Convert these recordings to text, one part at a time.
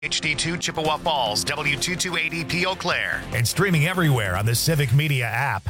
HD2 Chippewa Falls, W2280P Eau Claire, and streaming everywhere on the Civic Media app.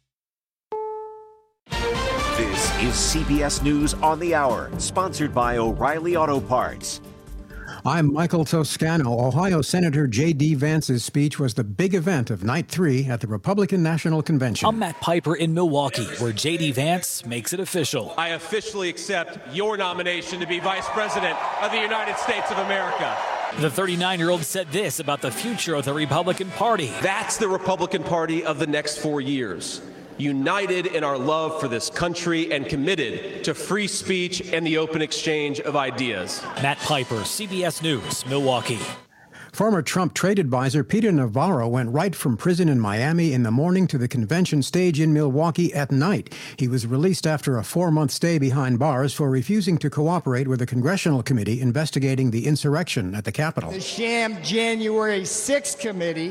This is CBS News on the Hour, sponsored by O'Reilly Auto Parts. I'm Michael Toscano. Ohio Senator J.D. Vance's speech was the big event of Night 3 at the Republican National Convention. I'm Matt Piper in Milwaukee, where J.D. Vance makes it official. I officially accept your nomination to be Vice President of the United States of America. The 39-year-old said this about the future of the Republican Party. That's the Republican Party of the next 4 years. United in our love for this country and committed to free speech and the open exchange of ideas. Matt Piper, CBS News, Milwaukee. Former Trump trade advisor Peter Navarro went right from prison in Miami in the morning to the convention stage in Milwaukee at night. He was released after a 4-month stay behind bars for refusing to cooperate with a congressional committee investigating the insurrection at the Capitol. The sham January 6th committee,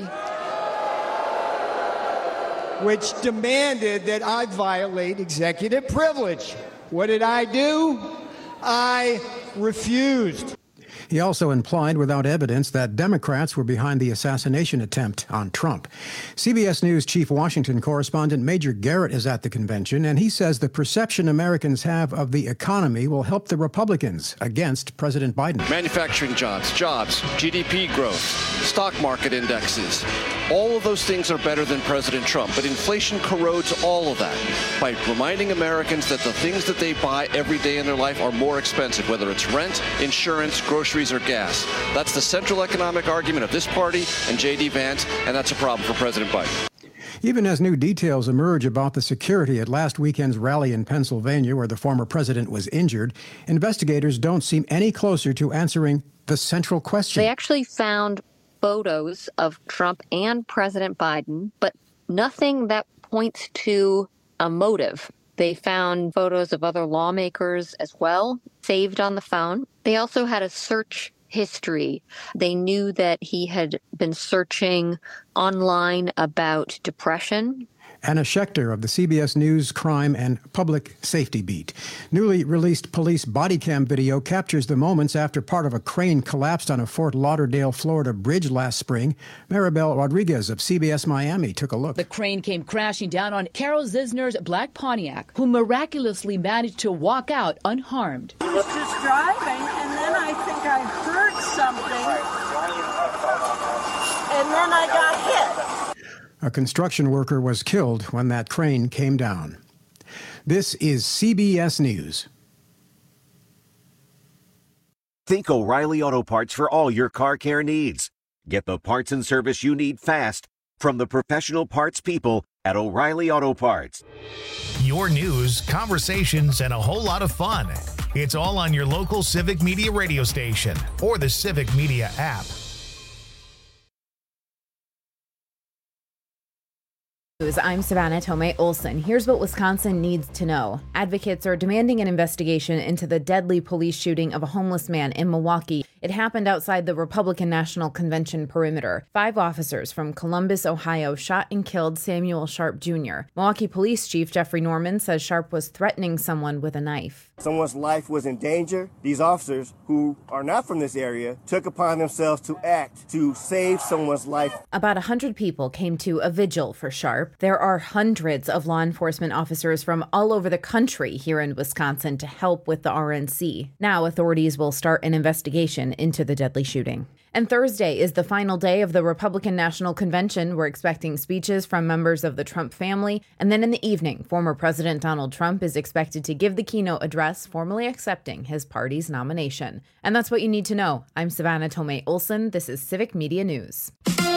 which demanded that I violate executive privilege. What did I do? I refused. He also implied without evidence that Democrats were behind the assassination attempt on Trump. CBS News chief Washington correspondent Major Garrett is at the convention, and he says the perception Americans have of the economy will help the Republicans against President Biden. Manufacturing jobs, GDP growth, stock market indexes. All of those things are better than President Trump, but inflation corrodes all of that by reminding Americans that the things that they buy every day in their life are more expensive, whether it's rent, insurance, groceries, or gas. That's the central economic argument of this party and J.D. Vance, and that's a problem for President Biden. Even as new details emerge about the security at last weekend's rally in Pennsylvania, where the former president was injured, investigators don't seem any closer to answering the central question. They actually found photos of Trump and President Biden, but nothing that points to a motive. They found photos of other lawmakers as well, saved on the phone. They also had a search history. They knew that he had been searching online about depression. Anna Schechter of the CBS News Crime and Public Safety Beat. Newly released police body cam video captures the moments after part of a crane collapsed on a Fort Lauderdale, Florida bridge last spring. Maribel Rodriguez of CBS Miami took a look. The crane came crashing down on Carol Zisner's black Pontiac, who miraculously managed to walk out unharmed. I was just driving, and then I think I heard something, and then I got hit. A construction worker was killed when that crane came down. This is CBS News. Think O'Reilly Auto Parts for all your car care needs. Get the parts and service you need fast from the professional parts people at O'Reilly Auto Parts. Your news, conversations, and a whole lot of fun. It's all on your local Civic Media radio station or the Civic Media app. I'm Savannah Tomei Olson. Here's what Wisconsin needs to know. Advocates are demanding an investigation into the deadly police shooting of a homeless man in Milwaukee. It happened outside the Republican National Convention perimeter. 5 officers from Columbus, Ohio, shot and killed Samuel Sharp Jr. Milwaukee Police Chief Jeffrey Norman says Sharp was threatening someone with a knife. Someone's life was in danger. These officers, who are not from this area, took upon themselves to act to save someone's life. About 100 people came to a vigil for Sharp. There are hundreds of law enforcement officers from all over the country here in Wisconsin to help with the RNC. Now authorities will start an investigation into the deadly shooting. And Thursday is the final day of the Republican National Convention. We're expecting speeches from members of the Trump family. And then in the evening, former President Donald Trump is expected to give the keynote address, formally accepting his party's nomination. And that's what you need to know. I'm Savannah Tomei Olson. This is Civic Media News.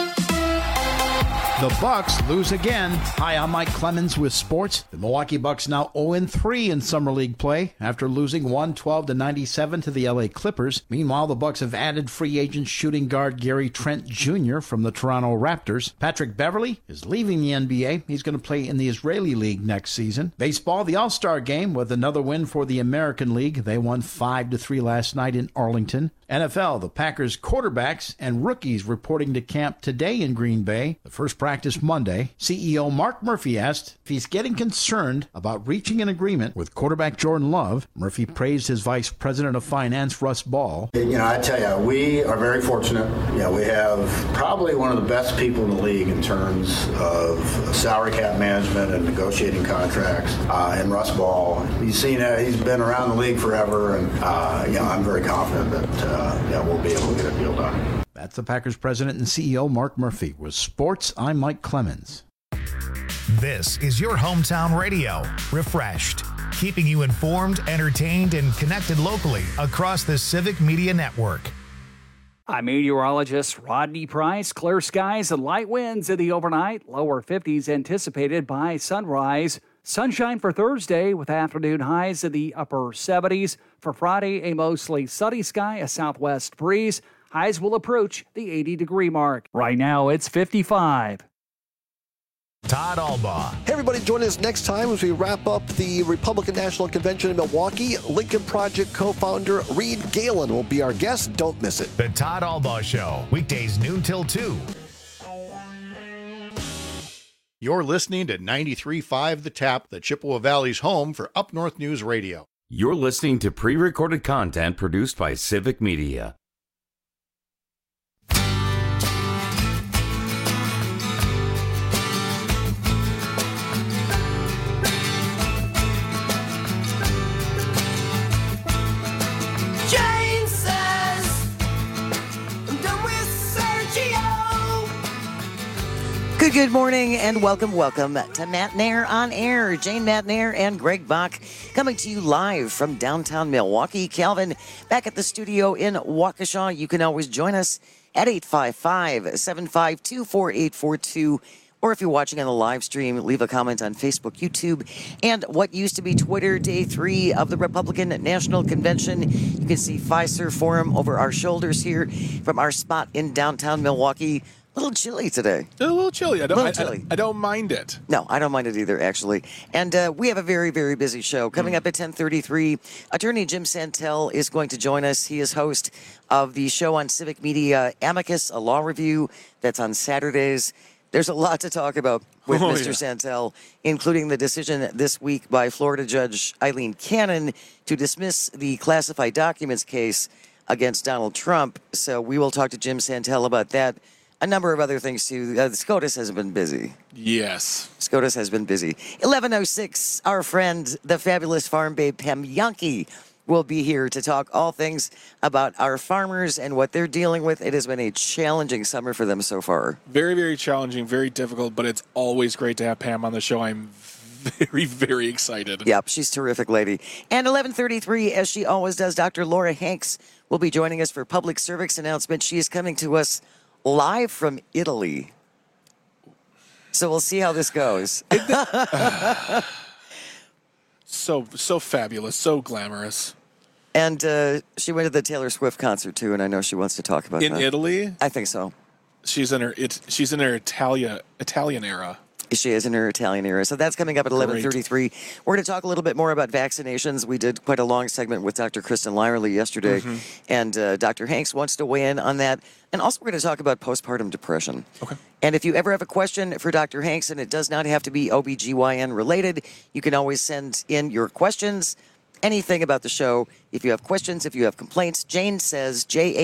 The Bucks lose again. Hi, I'm Mike Clemens with sports. The Milwaukee Bucks now 0-3 in Summer League play after losing 112-97 to the LA Clippers. Meanwhile, the Bucks have added free agent shooting guard Gary Trent Jr. from the Toronto Raptors. Patrick Beverley is leaving the NBA. He's going to play in the Israeli League next season. Baseball, the All-Star game with another win for the American League. They won 5-3 last night in Arlington. NFL, the Packers quarterbacks and rookies reporting to camp today in Green Bay. The first practice Monday. CEO Mark Murphy asked if he's getting concerned about reaching an agreement with quarterback Jordan Love. Murphy praised his vice president of finance, Russ Ball. I tell you, we are very fortunate. We have probably one of the best people in the league in terms of salary cap management and negotiating contracts. And Russ Ball, he's been around the league forever, and I'm very confident that we'll be able to get a deal done. That's the Packers president and CEO Mark Murphy. With sports, I'm Mike Clemens. This is your hometown radio, Refreshed, keeping you informed, entertained, and connected locally across the Civic Media Network. I'm meteorologist Rodney Price. Clear skies and light winds in the overnight. Lower 50s anticipated by sunrise. Sunshine for Thursday with afternoon highs in the upper 70s. For Friday, a mostly sunny sky, a southwest breeze. Highs will approach the 80-degree mark. Right now, it's 55. Todd Albaugh. Hey, everybody, join us next time as we wrap up the Republican National Convention in Milwaukee. Lincoln Project co-founder Reed Galen will be our guest. Don't miss it. The Todd Albaugh Show, weekdays noon till 2. You're listening to 93.5 The Tap, the Chippewa Valley's home for Up North News Radio. You're listening to pre-recorded content produced by Civic Media. Good morning and welcome to Matt Nair on Air. Jane Matt Nair and Greg Bach coming to you live from downtown Milwaukee. Calvin back at the studio in Waukesha. You can always join us at 855-752-4842. Or if you're watching on the live stream, leave a comment on Facebook, YouTube, and what used to be Twitter. Day 3 of the Republican National Convention. You can see Pfizer Forum over our shoulders here from our spot in downtown Milwaukee. A little chilly today. A little chilly. I don't mind it. No, I don't mind it either, actually. And we have a very, very busy show. Coming up at 10:33, Attorney Jim Santel is going to join us. He is host of the show on Civic Media, Amicus, a law review that's on Saturdays. There's a lot to talk about with Mr. Santel, including the decision this week by Florida Judge Eileen Cannon to dismiss the classified documents case against Donald Trump. So we will talk to Jim Santel about that. A number of other things, too. SCOTUS has been busy. Yes. SCOTUS has been busy. 11:06, our friend, the fabulous farm babe, Pam Yankee, will be here to talk all things about our farmers and what they're dealing with. It has been a challenging summer for them so far. Very, very challenging, very difficult, but it's always great to have Pam on the show. I'm very, very excited. Yep, she's a terrific lady. And 11:33, as she always does, Dr. Laura Hanks will be joining us for public service announcement. She is coming to us live from Italy. So we'll see how this goes. So fabulous, so glamorous. And she went to the Taylor Swift concert too, and I know she wants to talk about that. In Italy? I think so. She's in her Italian era. She is in her Italian era. So that's coming up at 11:33. We're going to talk a little bit more about vaccinations. We did quite a long segment with Dr. Kristen Lyerly yesterday, and Dr. Hanks wants to weigh in on that. And also we're going to talk about postpartum depression. Okay. And if you ever have a question for Dr. Hanks, and it does not have to be OBGYN related, you can always send in your questions, anything about the show. If you have questions, if you have complaints, Jane says,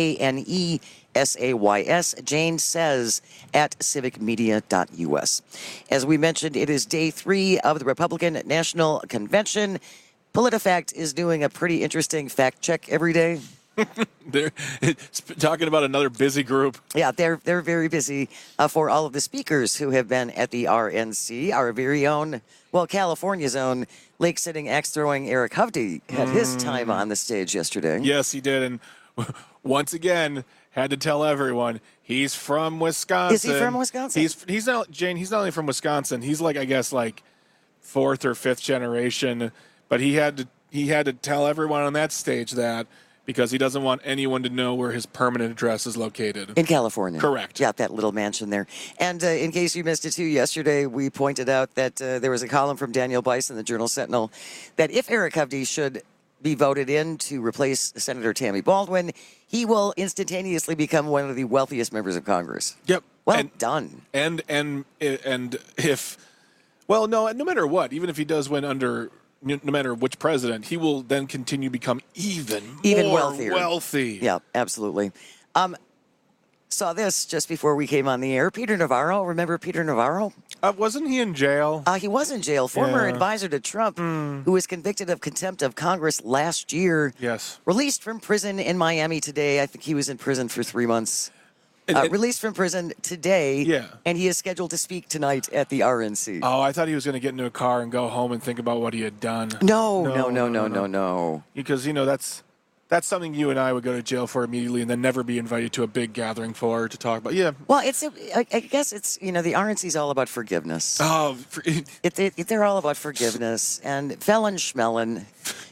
JANESAYS, Jane says at civicmedia.us. As we mentioned, it is day 3 of the Republican National Convention. PolitiFact is doing a pretty interesting fact check every day. They're talking about another busy group. Yeah, they're very busy for all of the speakers who have been at the RNC. Our very own, well, California's own lake-sitting, axe-throwing Eric Hovde had his time on the stage yesterday. Yes, he did. And once again, had to tell everyone he's from Wisconsin. Is he from Wisconsin? He's not, Jane. He's not only from Wisconsin. He's like, I guess, like 4th or 5th generation. But he had to tell everyone on that stage that, because he doesn't want anyone to know where his permanent address is located. In California. Correct. Yeah, that little mansion there. And in case you missed it too, yesterday we pointed out that there was a column from Daniel Bice in the Journal-Sentinel that if Eric Hovde should be voted in to replace Senator Tammy Baldwin, he will instantaneously become one of the wealthiest members of Congress. Yep. Well done. And if, well, no matter what, even if he does win under, no matter which president, he will then continue to become even more wealthy. Yeah, absolutely. Saw this just before we came on the air. Peter Navarro, remember Peter Navarro? Wasn't he in jail? He was in jail. Former advisor to Trump, who was convicted of contempt of Congress last year. Yes. Released from prison in Miami today. I think he was in prison for 3 months. Released from prison today. Yeah. And he is scheduled to speak tonight at the RNC. Oh, I thought he was going to get into a car and go home and think about what he had done. No. Because, that's something you and I would go to jail for immediately and then never be invited to a big gathering for to talk about. Yeah. Well, I guess it's, the RNC is all about forgiveness. Oh. They're all about forgiveness and felon schmelon.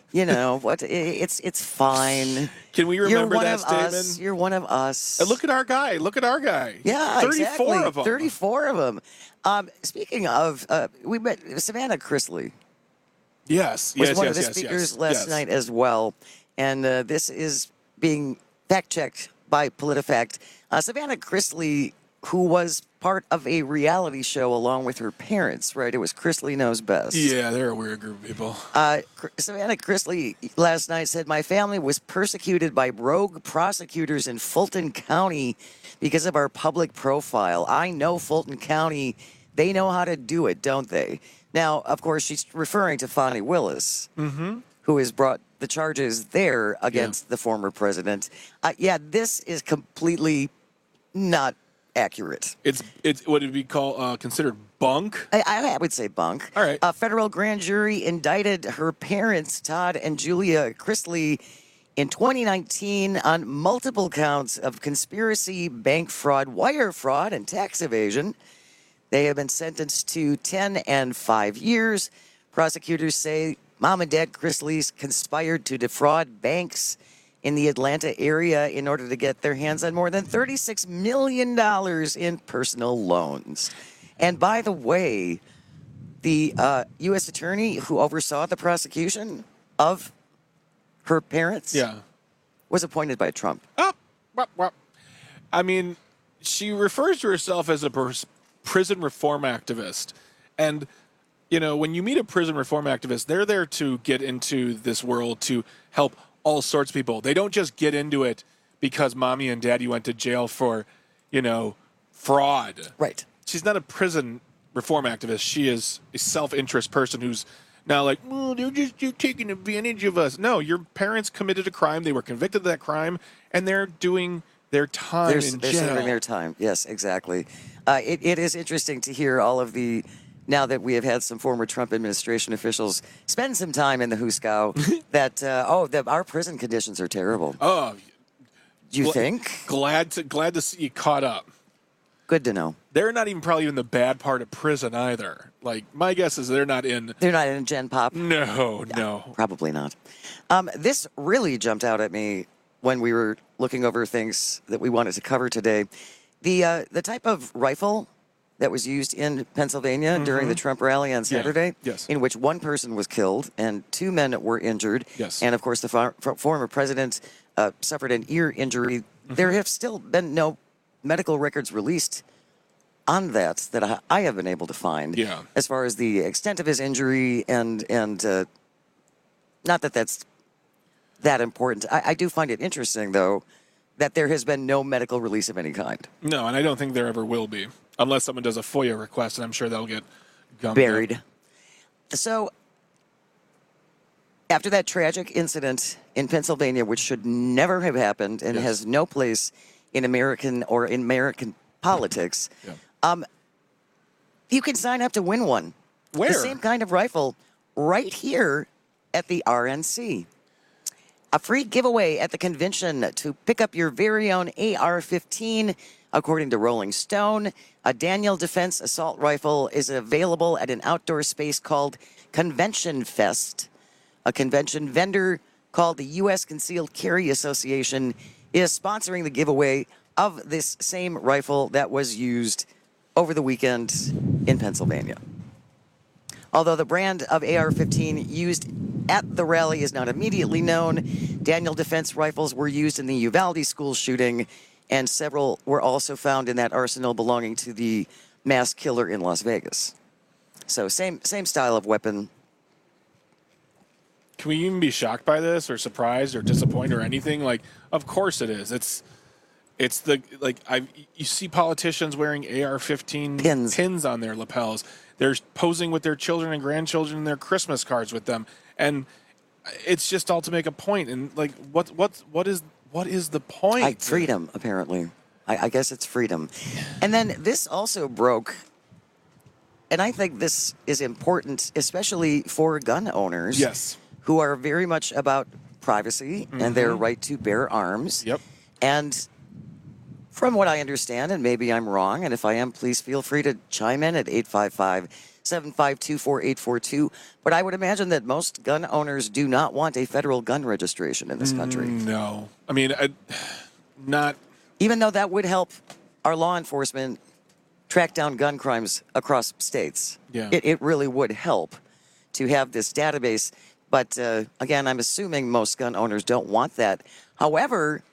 It's fine. Can we remember that statement? You're one of us. And look at our guy. Yeah, 34 exactly. of them. 34 of them. Speaking of, we met Savannah Chrisley. Yes. Was one of the speakers last night as well. And this is being fact-checked by PolitiFact. Savannah Chrisley, who was part of a reality show along with her parents, right? It was Chrisley Knows Best. Yeah, they're a weird group of people. Savannah Chrisley last night said, "My family was persecuted by rogue prosecutors in Fulton County because of our public profile. I know Fulton County. They know how to do it, don't they?" Now, of course, she's referring to Fani Willis, who has brought the charges there against the former president. This is completely not accurate. It's what would be called considered bunk? I would say bunk. All right. A federal grand jury indicted her parents, Todd and Julia Chrisley, in 2019 on multiple counts of conspiracy, bank fraud, wire fraud, and tax evasion. They have been sentenced to 10 and 5 years. Prosecutors say Mom and Dad Chrisleys conspired to defraud banks in the Atlanta area in order to get their hands on more than $36 million in personal loans. And by the way, the U.S. attorney who oversaw the prosecution of her parents was appointed by Trump. I mean, she refers to herself as a prison reform activist. And when you meet a prison reform activist, they're there to get into this world to help all sorts of people. They don't just get into it because mommy and daddy went to jail for, fraud. Right. She's not a prison reform activist. She is a self-interest person who's now like, they're just taking advantage of us. No, your parents committed a crime. They were convicted of that crime, and they're doing their time in jail. They're serving their time. Yes, exactly. It is interesting to hear all of the... Now that we have had some former Trump administration officials spend some time in the Huskow, that our prison conditions are terrible. Oh, you think? Glad to see you caught up. Good to know. They're not even probably in the bad part of prison either. Like my guess is they're not in Gen Pop. No, probably not. This really jumped out at me when we were looking over things that we wanted to cover today. The type of rifle that was used in Pennsylvania during the Trump rally on Saturday, in which one person was killed and 2 men were injured. Yes. And, of course, the former president suffered an ear injury. There have still been no medical records released on that I have been able to find as far as the extent of his injury and not that that's that important. I do find it interesting, though, that there has been no medical release of any kind. No, and I don't think there ever will be. Unless someone does a FOIA request, and I'm sure they'll get buried. Up. So, after that tragic incident in Pennsylvania, which should never have happened and has no place in American politics, you can sign up to win one. Where? The same kind of rifle right here at the RNC. A free giveaway at the convention to pick up your very own AR-15. According to Rolling Stone, a Daniel Defense assault rifle is available at an outdoor space called Convention Fest. A convention vendor called the U.S. Concealed Carry Association is sponsoring the giveaway of this same rifle that was used over the weekend in Pennsylvania. Although the brand of AR-15 used at the rally is not immediately known. Daniel Defense rifles were used in the Uvalde school shooting, and several were also found in that arsenal belonging to the mass killer in Las Vegas. So same style of weapon. Can we even be shocked by this or surprised or disappointed or anything? Like, of course it is. It's the, like, you see politicians wearing AR-15 pins on their lapels. They're posing with their children and grandchildren in their Christmas cards with them. And it's just all to make a point. And like, what is the point? Freedom, apparently. I guess it's freedom. And then this also broke, and I think this is important, especially for gun owners. Yes. Who are very much about privacy and their right to bear arms. Yep. And from what I understand, and maybe I'm wrong, and if I am, please feel free to chime in at 855-752-4842. But I would imagine that most gun owners do not want a federal gun registration in this country. No. I mean, not... Even though that would help our law enforcement track down gun crimes across states. Yeah. It really would help to have this database. But again, I'm assuming most gun owners don't want that. However,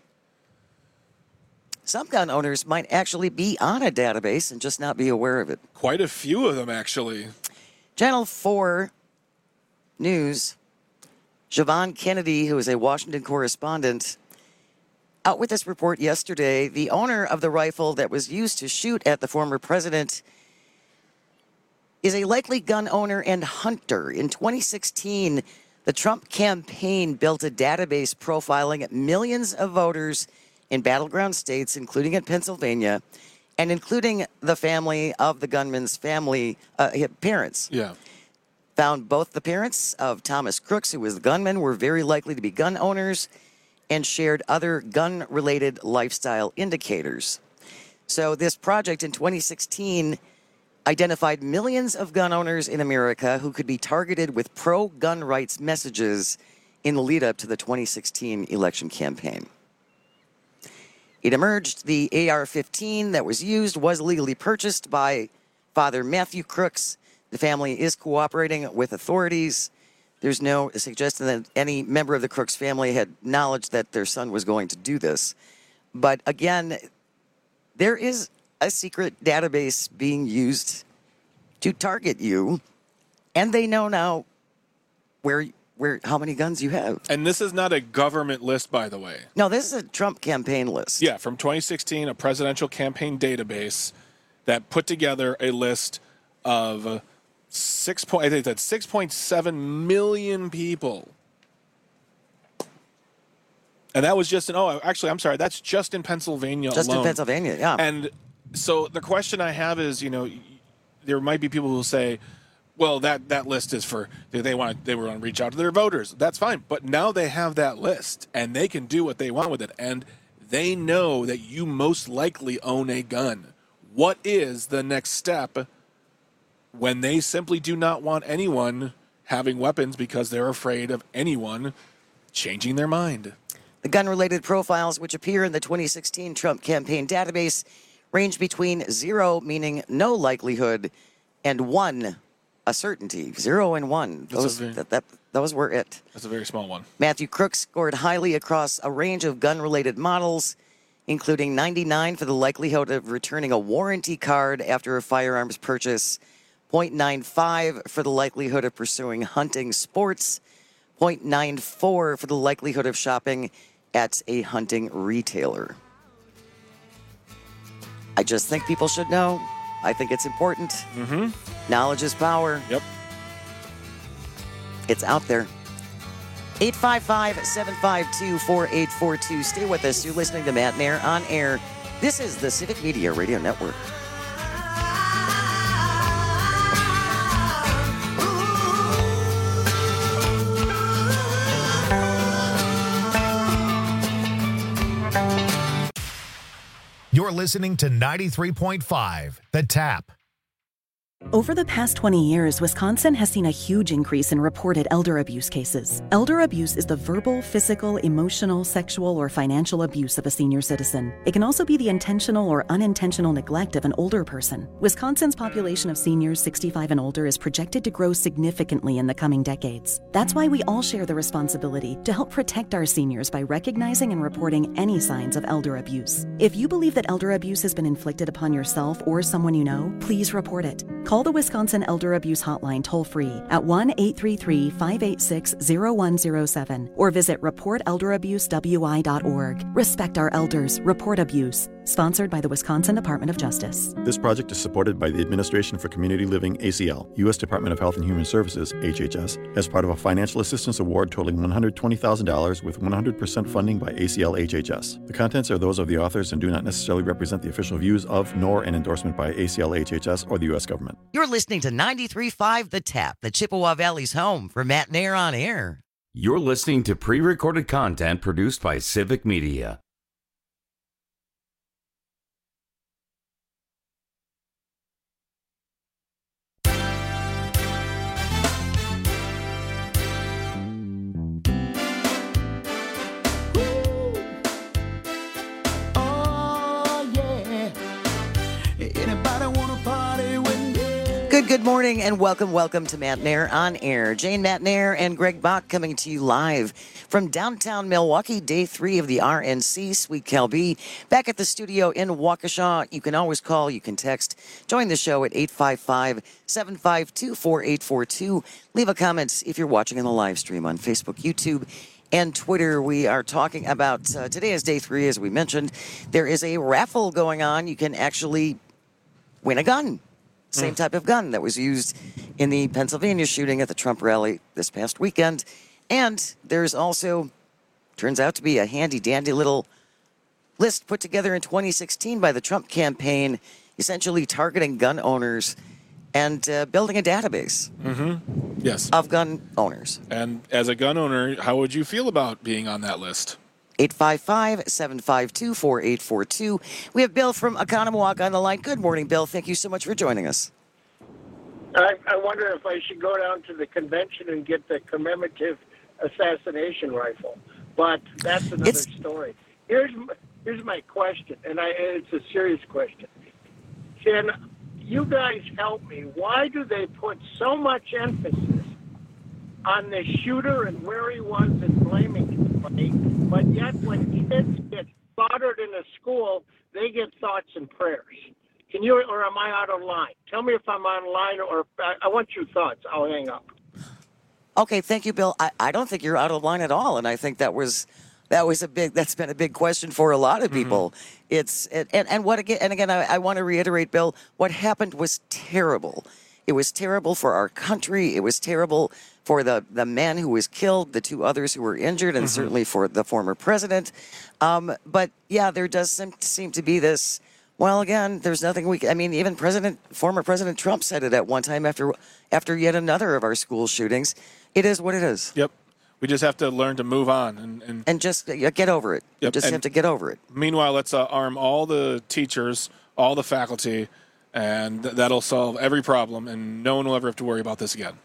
some gun owners might actually be on a database and just not be aware of it. Quite a few of them, actually. Channel 4 News, Siobhan Kennedy, who is a Washington correspondent, out with this report yesterday. The owner of the rifle that was used to shoot at the former president is a likely gun owner and hunter. In 2016, the Trump campaign built a database profiling millions of voters in battleground states, including in Pennsylvania, and including the family of the gunman's parents. Yeah. Found both the parents of Thomas Crooks, who was the gunman, were very likely to be gun owners, and shared other gun-related lifestyle indicators. So this project in 2016 identified millions of gun owners in America who could be targeted with pro-gun rights messages in the lead-up to the 2016 election campaign. It emerged the AR-15 that was used was legally purchased by Father Matthew Crooks. The family is cooperating with authorities. There's no suggestion that any member of the Crooks family had knowledge that their son was going to do this. But again, there is a secret database being used to target you, and they know now how many guns you have. And this is not a government list, by the way. No, this is a Trump campaign list. Yeah, from 2016, a presidential campaign database that put together a list of 6.7 million people. And that was just that's just in Pennsylvania alone. Just in Pennsylvania, yeah. And so the question I have is, there might be people who say, well, that list is for, they want to reach out to their voters. That's fine. But now they have that list, and they can do what they want with it. And they know that you most likely own a gun. What is the next step when they simply do not want anyone having weapons because they're afraid of anyone changing their mind? The gun-related profiles, which appear in the 2016 Trump campaign database, range between 0, meaning no likelihood, and 1, a certainty. 0 and 1. Those were it. That's a very small one. Matthew Crooks scored highly across a range of gun-related models, including 99 for the likelihood of returning a warranty card after a firearms purchase, 0.95 for the likelihood of pursuing hunting sports, 0.94 for the likelihood of shopping at a hunting retailer. I just think people should know. I think it's important. Mm-hmm. Knowledge is power. Yep. It's out there. 855-752-4842. Stay with us. You're listening to Matt Mayer on air. This is the Civic Media Radio Network. You're listening to 93.5 The Tap. Over the past 20 years, Wisconsin has seen a huge increase in reported elder abuse cases. Elder abuse is the verbal, physical, emotional, sexual, or financial abuse of a senior citizen. It can also be the intentional or unintentional neglect of an older person. Wisconsin's population of seniors 65 and older is projected to grow significantly in the coming decades. That's why we all share the responsibility to help protect our seniors by recognizing and reporting any signs of elder abuse. If you believe that elder abuse has been inflicted upon yourself or someone you know, please report it. Call the Wisconsin Elder Abuse Hotline toll-free at 1-833-586-0107 or visit reportelderabuswi.org. Respect our elders. Report abuse. Sponsored by the Wisconsin Department of Justice. This project is supported by the Administration for Community Living, ACL, U.S. Department of Health and Human Services, HHS, as part of a financial assistance award totaling $120,000 with 100% funding by ACL HHS. The contents are those of the authors and do not necessarily represent the official views of, nor an endorsement by ACL HHS or the U.S. government. You're listening to 93.5 The Tap, the Chippewa Valley's home for Matt Nair on Air. You're listening to pre-recorded content produced by Civic Media. Good morning and welcome to Matt Nair on Air. Jane Matt Nair and Greg Bach coming to you live from downtown Milwaukee, day 3 of the RNC Sweet Cal B. Back at the studio in Waukesha. You can always call, you can text. Join the show at 855-752-4842. Leave a comment if you're watching in the live stream on Facebook, YouTube, and Twitter. We are talking about, today is day 3, as we mentioned. There is a raffle going on. You can actually win a gun. Same type of gun that was used in the Pennsylvania shooting at the Trump rally this past weekend. And there's also, turns out to be a handy-dandy little list put together in 2016 by the Trump campaign, essentially targeting gun owners and building a database Yes. of gun owners. And as a gun owner, how would you feel about being on that list? 855-752-4842. We have Bill from Oconomowoc on the line. Good morning, Bill. Thank you so much for joining us. I wonder if I should go down to the convention and get the commemorative assassination rifle. But that's another story. Here's my question, and it's a serious question. Can you guys help me? Why do they put so much emphasis on the shooter and where he was and blaming somebody, but yet when kids get slaughtered in a school, they get thoughts and prayers? Can you, or am I out of line? Tell me if I'm on line, or I want your thoughts. I'll hang up. Okay, thank you, Bill. I don't think you're out of line at all, and I think that's been a big question for a lot of people. I want to reiterate, Bill, what happened was terrible. It was terrible for our country. It was terrible for the man who was killed, the 2 others who were injured, and certainly for the former president. But yeah, there does seem to be this. Well, again, there's nothing even former President Trump said it at one time after yet another of our school shootings. It is what it is. Yep. We just have to learn to move on and just get over it. Yep. You just have to get over it. Meanwhile, let's arm all the teachers, all the faculty, and that'll solve every problem, and no one will ever have to worry about this again.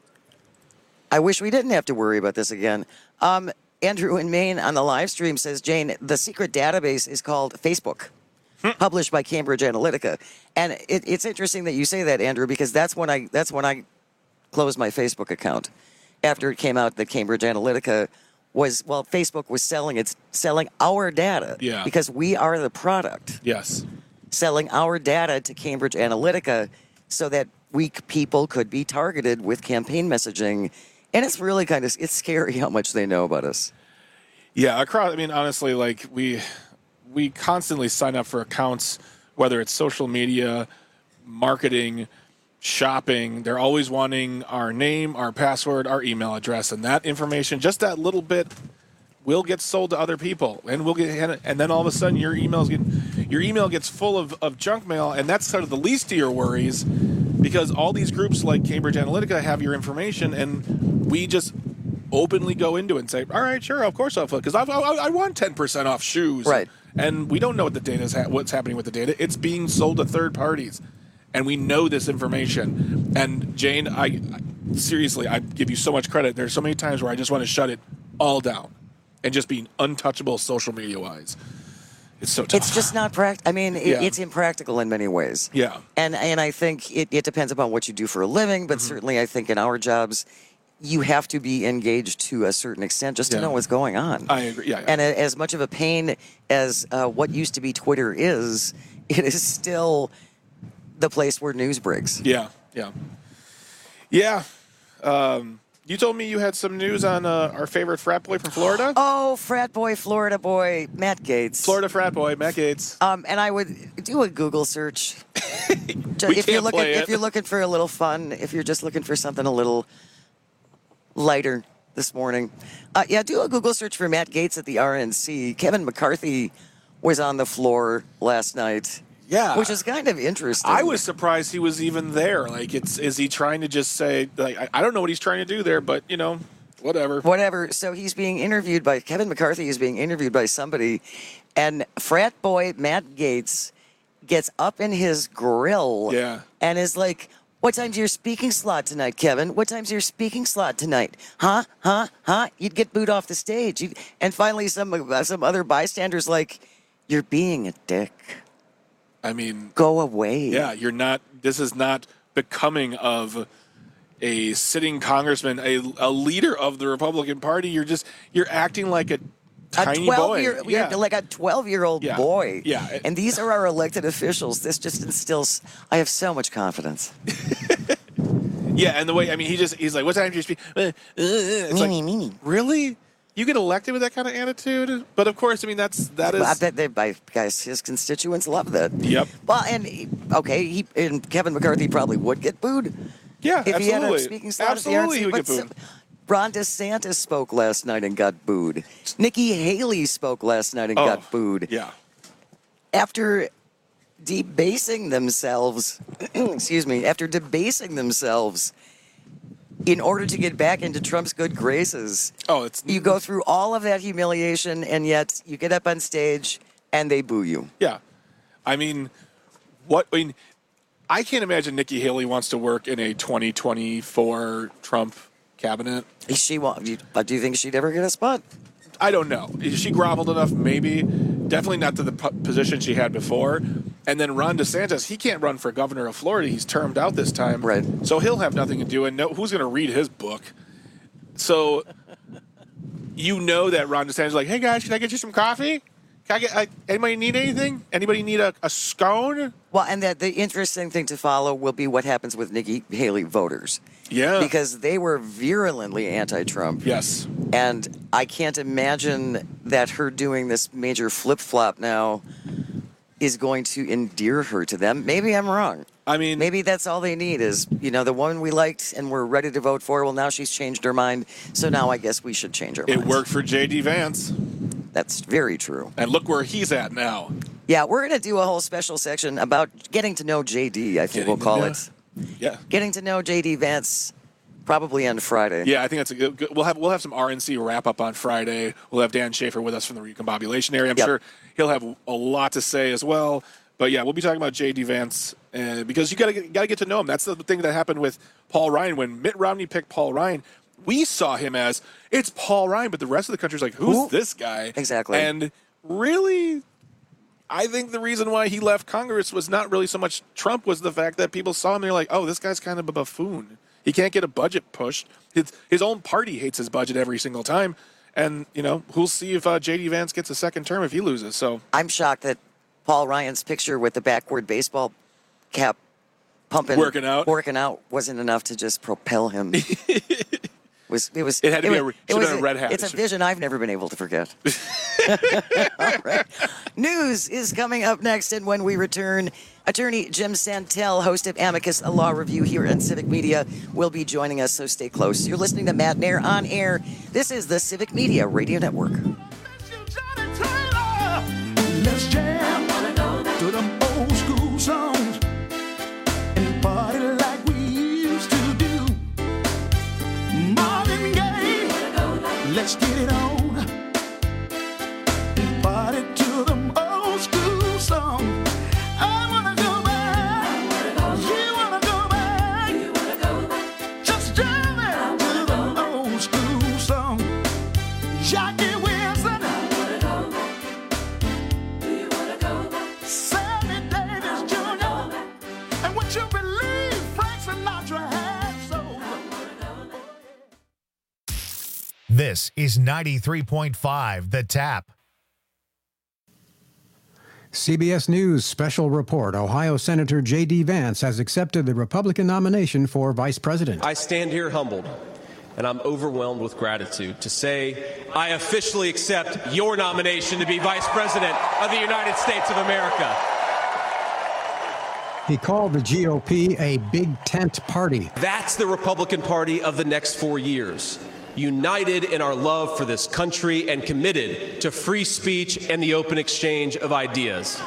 I wish we didn't have to worry about this again. Andrew in Maine on the live stream says, Jane, the secret database is called Facebook, published by Cambridge Analytica. And it's interesting that you say that, Andrew, because that's when I closed my Facebook account after it came out that Cambridge Analytica Facebook was selling our data. Yeah. Because we are the product. Yes. Selling our data to Cambridge Analytica so that weak people could be targeted with campaign messaging. And it's really it's scary how much they know about us. Yeah, honestly, we constantly sign up for accounts, whether it's social media, marketing, shopping. They're always wanting our name, our password, our email address, and that information, just that little bit, will get sold to other people, and then all of a sudden your email gets full of junk mail, and that's sort of the least of your worries, because all these groups like Cambridge Analytica have your information, and we just openly go into it and say, all right, sure, of course I'll, because I want 10% off shoes, right? And we don't know what the data is, what's happening with the data. It's being sold to third parties, and we know this information. And Jane, I seriously, I give you so much credit. There's so many times where I just want to shut it all down and just be untouchable social media-wise. It's so tough. It's just not practical. I mean, it's impractical in many ways. Yeah. And I think it depends upon what you do for a living, but certainly I think in our jobs, you have to be engaged to a certain extent just to know what's going on. I agree. Yeah. And as much of a pain as what used to be Twitter is, it is still the place where news breaks. Yeah. Yeah. You told me you had some news on our favorite frat boy from Florida. Oh, frat boy, Florida boy, Matt Gaetz. Florida frat boy, Matt Gaetz. And I would do a Google search. If you're looking for a little fun, if you're just looking for something a little lighter this morning, do a Google search for Matt Gaetz at the RNC. Kevin McCarthy was on the floor last night. Yeah, which is kind of interesting. I was surprised he was even there. Like, is he trying to just say, like, I don't know what he's trying to do there, but whatever. Whatever. So he's being interviewed by Kevin McCarthy. Is being interviewed by somebody, and frat boy Matt Gaetz gets up in his grill. And is like, "What time's your speaking slot tonight, Kevin? What time's your speaking slot tonight? Huh? You'd get booed off the stage." And finally, some other bystanders like, "You're being a dick. I mean, go away." Yeah, you're not. This is not becoming of a sitting congressman, a leader of the Republican Party. You're acting like a tiny boy. Like a 12-year-old boy. Yeah. And these are our elected officials. This just instills. I have so much confidence. Yeah, and the way he's like, "What time do you speak?" It's really? You get elected with that kind of attitude? But of course, that is. I bet guys, his constituents love that. Yep. Well, and Kevin McCarthy probably would get booed. Yeah, if absolutely. he had a speaking slot. Absolutely, he would get booed. Ron DeSantis spoke last night and got booed. Nikki Haley spoke last night and got booed. Yeah. After debasing themselves, in order to get back into Trump's good graces. You go through all of that humiliation, and yet you get up on stage and they boo you. Yeah. I can't imagine Nikki Haley wants to work in a 2024 Trump cabinet. Do you think she'd ever get a spot? I don't know. Is she groveled enough? Maybe. Definitely not to the position she had before. And then Ron DeSantis, he can't run for governor of Florida. He's termed out this time. Right. So he'll have nothing to do. And who's going to read his book? So that Ron DeSantis is like, "Hey, guys, can I get you some coffee? Can I get anybody need anything? Anybody need a scone?" Well, and the interesting thing to follow will be what happens with Nikki Haley voters. Yeah. Because they were virulently anti-Trump. Yes. And I can't imagine that her doing this major flip-flop now is going to endear her to them. Maybe I'm wrong. Maybe that's all they need is, the woman we liked and we're ready to vote for. Well, now she's changed her mind. So now I guess we should change our minds. It worked for J.D. Vance. That's very true. And look where he's at now. Yeah, we're going to do a whole special section about getting to know J.D., I think we'll call it. Yeah. Getting to know J.D. Vance probably on Friday. Yeah, I think that's a good. We'll have some RNC wrap up on Friday. We'll have Dan Schaefer with us from the recombobulation area. I'm sure he'll have a lot to say as well. But yeah, we'll be talking about J.D. Vance because you got to get to know him. That's the thing that happened with Paul Ryan when Mitt Romney picked Paul Ryan. We saw him as it's Paul Ryan, but the rest of the country's like, who's this guy? Exactly. And really, I think the reason why he left Congress was not really so much Trump, was the fact that people saw him and they're like, oh, this guy's kind of a buffoon. He can't get a budget pushed. His own party hates his budget every single time. And, we'll see if J.D. Vance gets a second term if he loses. So I'm shocked that Paul Ryan's picture with the backward baseball cap pumping, working out wasn't enough to just propel him. It had to be a red hat. It's a vision I've never been able to forget. All right. News is coming up next, and when we return, attorney Jim Santel, host of Amicus, a law review here on Civic Media, will be joining us, so stay close. You're listening to Matt Nair on air. This is the Civic Media Radio Network. Let's jam to them old school songs and party like we used to do. Marvin Gaye, let's get it on. Party to them old school songs. I wanna go back. This is 93.5 The Tap. CBS News special report. Ohio Senator J.D. Vance has accepted the Republican nomination for vice president. I stand here humbled, and I'm overwhelmed with gratitude to say I officially accept your nomination to be vice president of the United States of America. He called the GOP a big tent party. That's the Republican Party of the next 4 years. United in our love for this country and committed to free speech and the open exchange of ideas.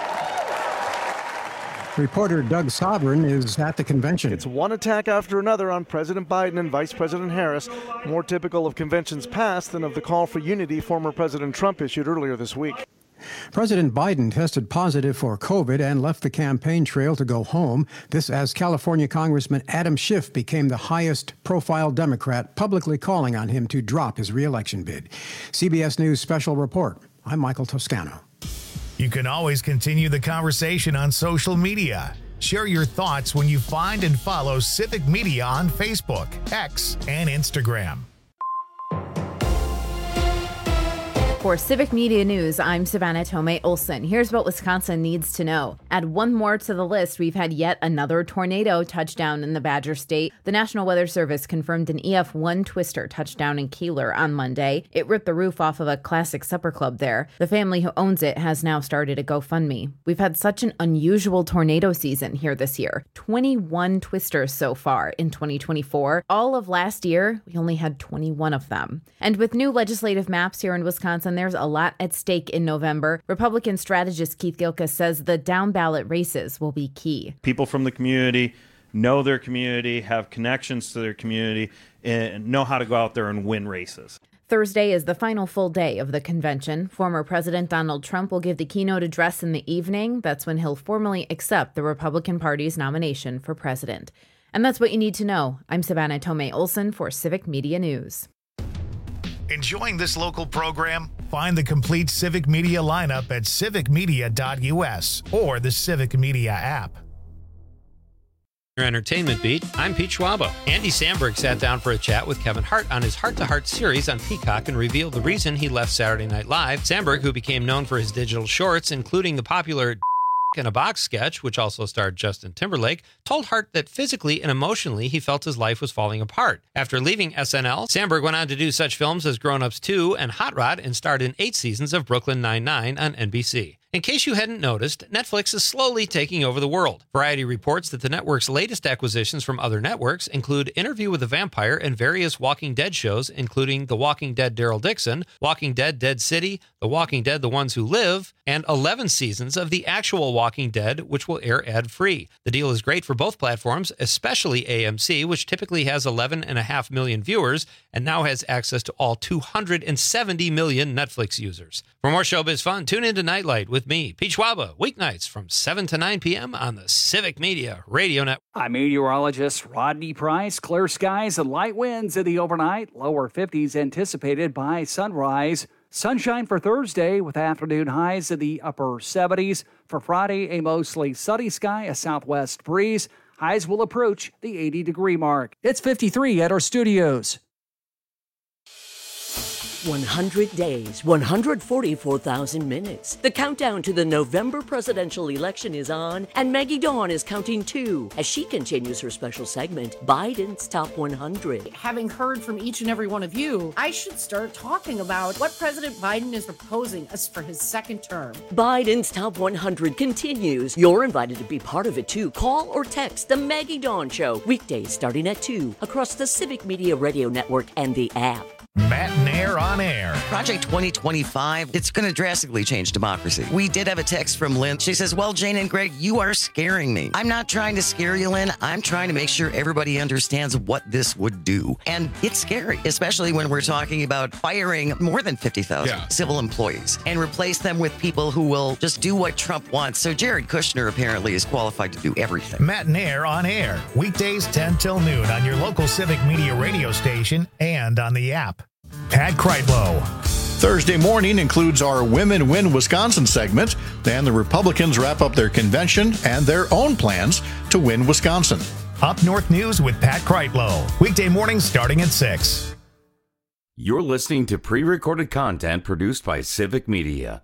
Reporter Doug Sovereign is at the convention. It's one attack after another on President Biden and Vice President Harris, more typical of conventions past than of the call for unity former President Trump issued earlier this week. President Biden tested positive for COVID and left the campaign trail to go home. This as California Congressman Adam Schiff became the highest profile Democrat, publicly calling on him to drop his re-election bid. CBS News special report. I'm Michael Toscano. You can always continue the conversation on social media. Share your thoughts when you find and follow Civic Media on Facebook, X, and Instagram. For Civic Media News, I'm Savannah Tomei Olson. Here's what Wisconsin needs to know. Add one more to the list. We've had yet another tornado touchdown in the Badger State. The National Weather Service confirmed an EF1 twister touchdown in Keeler on Monday. It ripped the roof off of a classic supper club there. The family who owns it has now started a GoFundMe. We've had such an unusual tornado season here this year. 21 twisters so far in 2024. All of last year, we only had 21 of them. And with new legislative maps here in Wisconsin, there's a lot at stake in November. Republican strategist Keith Gilkes says the down-ballot races will be key. People from the community know their community, have connections to their community, and know how to go out there and win races. Thursday is the final full day of the convention. Former President Donald Trump will give the keynote address in the evening. That's when he'll formally accept the Republican Party's nomination for president. And that's what you need to know. I'm Savannah Tomei Olson for Civic Media News. Enjoying this local program? Find the complete Civic Media lineup at civicmedia.us or the Civic Media app. Your Entertainment Beat, I'm Pete Schwabo. Andy Samberg sat down for a chat with Kevin Hart on his Heart to Heart series on Peacock and revealed the reason he left Saturday Night Live. Samberg, who became known for his digital shorts, including the popular in a Box sketch, which also starred Justin Timberlake, told Hart that physically and emotionally he felt his life was falling apart. After leaving SNL, Samberg went on to do such films as Grown Ups 2 and Hot Rod and starred in 8 seasons of Brooklyn Nine-Nine on NBC. In case you hadn't noticed, Netflix is slowly taking over the world. Variety reports that the network's latest acquisitions from other networks include Interview with the Vampire and various Walking Dead shows, including The Walking Dead Daryl Dixon, Walking Dead Dead City, The Walking Dead The Ones Who Live, and 11 seasons of the actual Walking Dead, which will air ad-free. The deal is great for both platforms, especially AMC, which typically has 11.5 million viewers and now has access to all 270 million Netflix users. For more showbiz fun, tune into Nightlight with me, Pete Schwaba, weeknights from 7 to 9 p.m. on the Civic Media Radio Network. I'm meteorologist Rodney Price. Clear skies and light winds in the overnight. Lower 50s anticipated by sunrise. Sunshine for Thursday with afternoon highs in the upper 70s. For Friday, a mostly sunny sky, a southwest breeze. Highs will approach the 80-degree mark. It's 53 at our studios. 100 days, 144,000 minutes. The countdown to the November presidential election is on, and Maggie Dawn is counting too as she continues her special segment, Biden's Top 100. Having heard from each and every one of you, I should start talking about what President Biden is proposing us for his second term. Biden's Top 100 continues. You're invited to be part of it too. Call or text The Maggie Dawn Show, weekdays starting at 2 across the Civic Media Radio Network and the app. Matt Nair on air. Project 2025, it's going to drastically change democracy. We did have a text from Lynn. She says, well, Jane and Greg, you are scaring me. I'm not trying to scare you, Lynn. I'm trying to make sure everybody understands what this would do. And it's scary, especially when we're talking about firing more than 50,000 civil employees and replace them with people who will just do what Trump wants. So Jared Kushner apparently is qualified to do everything. Matt Nair on air. Weekdays 10 till noon on your local Civic Media radio station and on the app. Pat Kreitlow. Thursday morning includes our Women Win Wisconsin segment, and the Republicans wrap up their convention and their own plans to win Wisconsin. Up North News with Pat Kreitlow. Weekday mornings starting at 6. You're listening to pre-recorded content produced by Civic Media.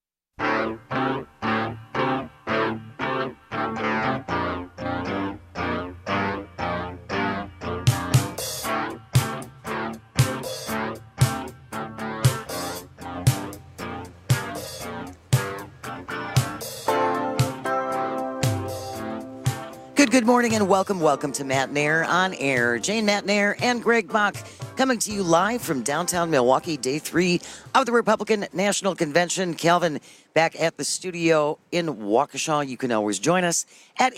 Good morning and welcome to Matt Nair on Air. Jane Matt Nair and Greg Bach coming to you live from downtown Milwaukee, day 3 of the Republican National Convention. Calvin back at the studio in Waukesha. You can always join us at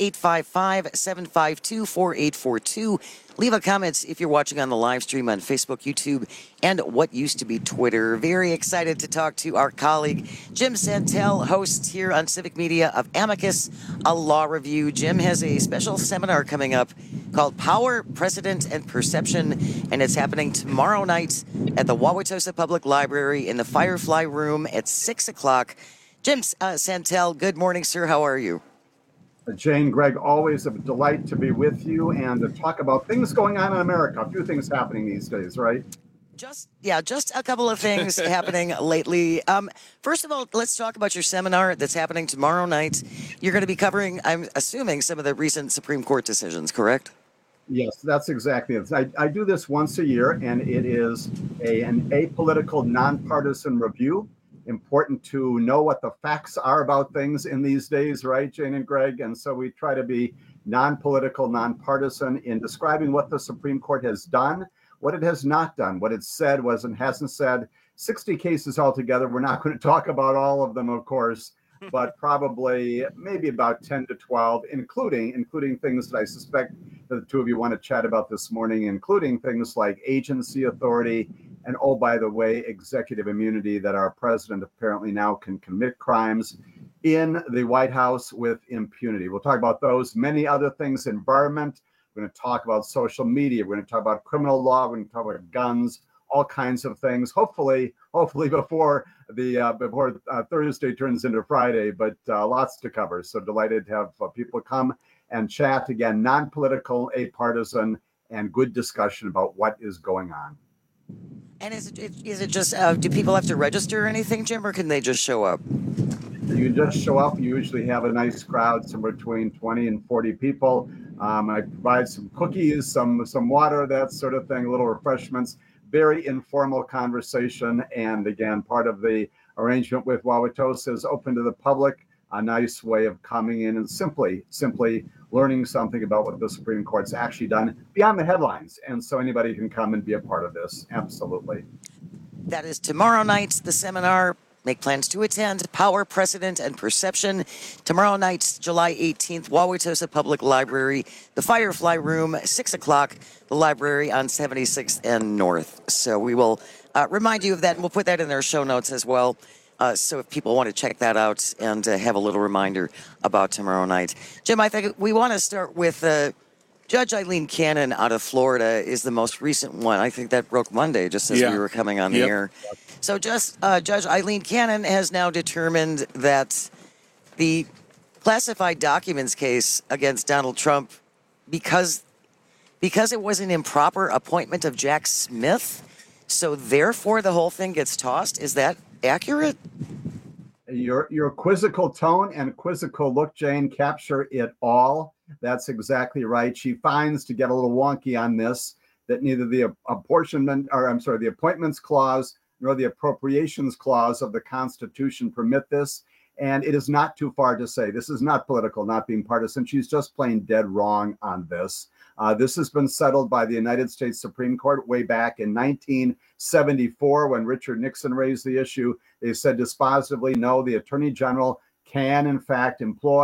855-752-4842. Leave a comment if you're watching on the live stream on Facebook, YouTube, and what used to be Twitter. Very excited to talk to our colleague, Jim Santel, host here on Civic Media of Amicus, a law review. Jim has a special seminar coming up called Power, Precedent, and Perception, and it's happening tomorrow night at the Wauwatosa Public Library in the Firefly Room at 6 o'clock. Jim Santel, good morning, sir. How are you? Jane, Greg, always a delight to be with you and to talk about things going on in America. A few things happening these days, right? Just a couple of things happening lately. First of all, let's talk about your seminar that's happening tomorrow night. You're going to be covering, I'm assuming, some of the recent Supreme Court decisions, correct? Yes, that's exactly it. I do this once a year, and it is an apolitical, nonpartisan review. Important to know what the facts are about things in these days, right, Jane and Greg? And so we try to be non-political, nonpartisan in describing what the Supreme Court has done, what it has not done, what it said, was and hasn't said. 60 cases altogether. We're not going to talk about all of them, of course, but probably maybe about 10 to 12, including things that I suspect that the two of you want to chat about this morning, including things like agency authority, and oh, by the way, executive immunity, that our president apparently now can commit crimes in the White House with impunity. We'll talk about those, many other things, environment. We're going to talk about social media. We're going to talk about criminal law. We're going to talk about guns, all kinds of things. Hopefully before Thursday turns into Friday, but lots to cover. So delighted to have people come and chat again, non-political, apartisan, and good discussion about what is going on. And is it just, do people have to register or anything, Jim, or can they just show up? You just show up. You usually have a nice crowd, somewhere between 20 and 40 people. I provide some cookies, some water, that sort of thing, little refreshments. Very informal conversation. And again, part of the arrangement with Wauwatosa is open to the public, a nice way of coming in and simply learning something about what the Supreme Court's actually done beyond the headlines. And so anybody can come and be a part of this. Absolutely. That is tomorrow night, the seminar. Make plans to attend. Power, Precedent, and Perception. Tomorrow night, July 18th, Wauwatosa Public Library, the Firefly Room, 6 o'clock, the library on 76th and North. So we will remind you of that, and we'll put that in our show notes as well. So if people want to check that out and have a little reminder about tomorrow night. Jim, I think we want to start with Judge Eileen Cannon out of Florida is the most recent one. I think that broke Monday just as we were coming on the air. So Judge Eileen Cannon has now determined that the classified documents case against Donald Trump, because it was an improper appointment of Jack Smith, so therefore the whole thing gets tossed. Is that accurate? Your quizzical tone and quizzical look, Jane, capture it all. That's exactly right. She finds, to get a little wonky on this, that neither the appointments clause nor the appropriations clause of the Constitution permit this. And it is not too far to say this is not political, not being partisan. She's just plain dead wrong on this. This has been settled by the United States Supreme Court way back in 1974 when Richard Nixon raised the issue. They said dispositively, no, the Attorney General can in fact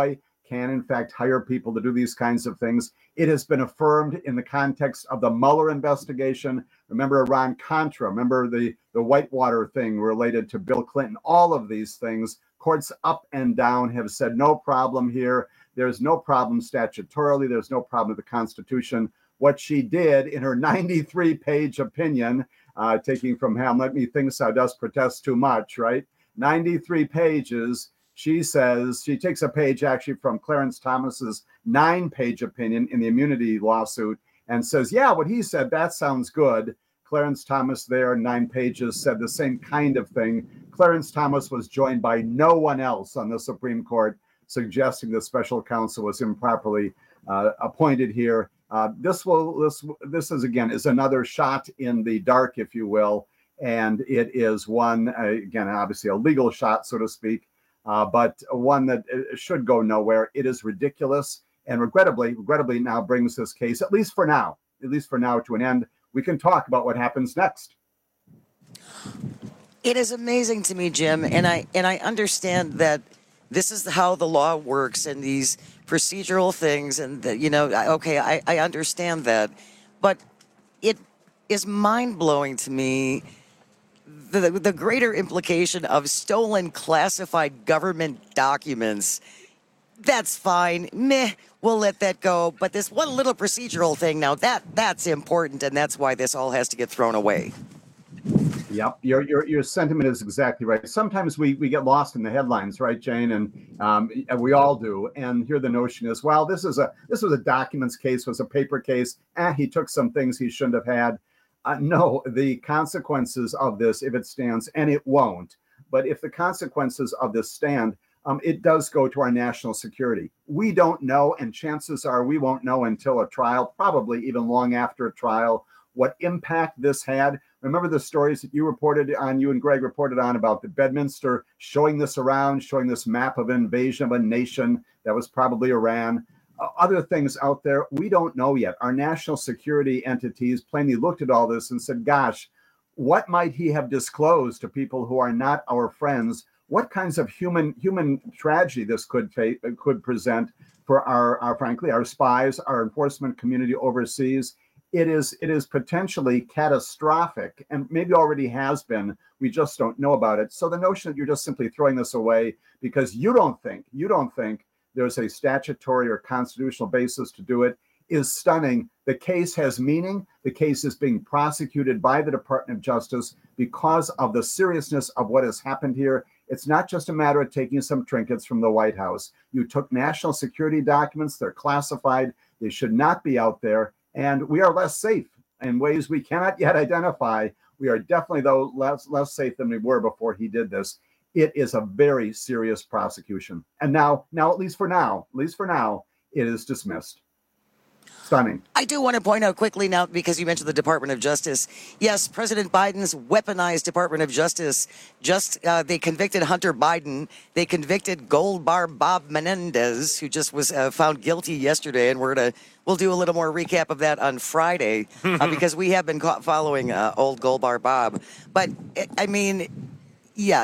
hire people to do these kinds of things. It has been affirmed in the context of the Mueller investigation. Remember Iran-Contra, remember the Whitewater thing related to Bill Clinton. All of these things, courts up and down have said no problem here. There's no problem statutorily. There's no problem with the Constitution. What she did in her 93-page opinion, taking from Hamlet, methinks thou dost protest too much, right? 93 pages. She says, she takes a page actually from Clarence Thomas's 9-page opinion in the immunity lawsuit and says, yeah, what he said, that sounds good. Clarence Thomas there, 9 pages, said the same kind of thing. Clarence Thomas was joined by no one else on the Supreme Court, suggesting the special counsel was improperly appointed here. This is again is another shot in the dark, if you will, and it is one again obviously a legal shot, so to speak, but one that should go nowhere. It is ridiculous, and regrettably now brings this case, at least for now, to an end. We can talk about what happens next. It is amazing to me, Jim, and I understand that this is how the law works and these procedural things, and I understand that, but it is mind-blowing to me the greater implication of stolen classified government documents. That's fine. Meh, we'll let that go. But this one little procedural thing now, that's important, and that's why this all has to get thrown away. Yep, your sentiment is exactly right. Sometimes we get lost in the headlines, right, Jane? And we all do. And here the notion is, well, this was a documents case, was a paper case. He took some things he shouldn't have had. No, the consequences of this, if it stands, and it won't, but if the consequences of this stand, it does go to our national security. We don't know, and chances are we won't know until a trial, probably even long after a trial, what impact this had. Remember the stories that you and Greg reported on about the Bedminster showing this around, showing this map of invasion of a nation that was probably Iran. Other things out there, we don't know yet. Our national security entities plainly looked at all this and said, gosh, what might he have disclosed to people who are not our friends? What kinds of human tragedy this could present for our spies, our enforcement community overseas? It is potentially catastrophic, and maybe already has been. We just don't know about it. So the notion that you're just simply throwing this away because you don't think there's a statutory or constitutional basis to do it is stunning. The case has meaning. The case is being prosecuted by the Department of Justice because of the seriousness of what has happened here. It's not just a matter of taking some trinkets from the White House. You took national security documents. They're classified. They should not be out there. And we are less safe in ways we cannot yet identify. We are definitely, though, less safe than we were before he did this. It is a very serious prosecution. And now, at least for now, it is dismissed. Stunning. I do want to point out quickly now, because you mentioned the Department of Justice. Yes, President Biden's weaponized Department of Justice. They convicted Hunter Biden. They convicted Gold Bar Bob Menendez, who just was found guilty yesterday. And we'll do a little more recap of that on Friday because we have been following old Gold Bar Bob. But I mean, yeah,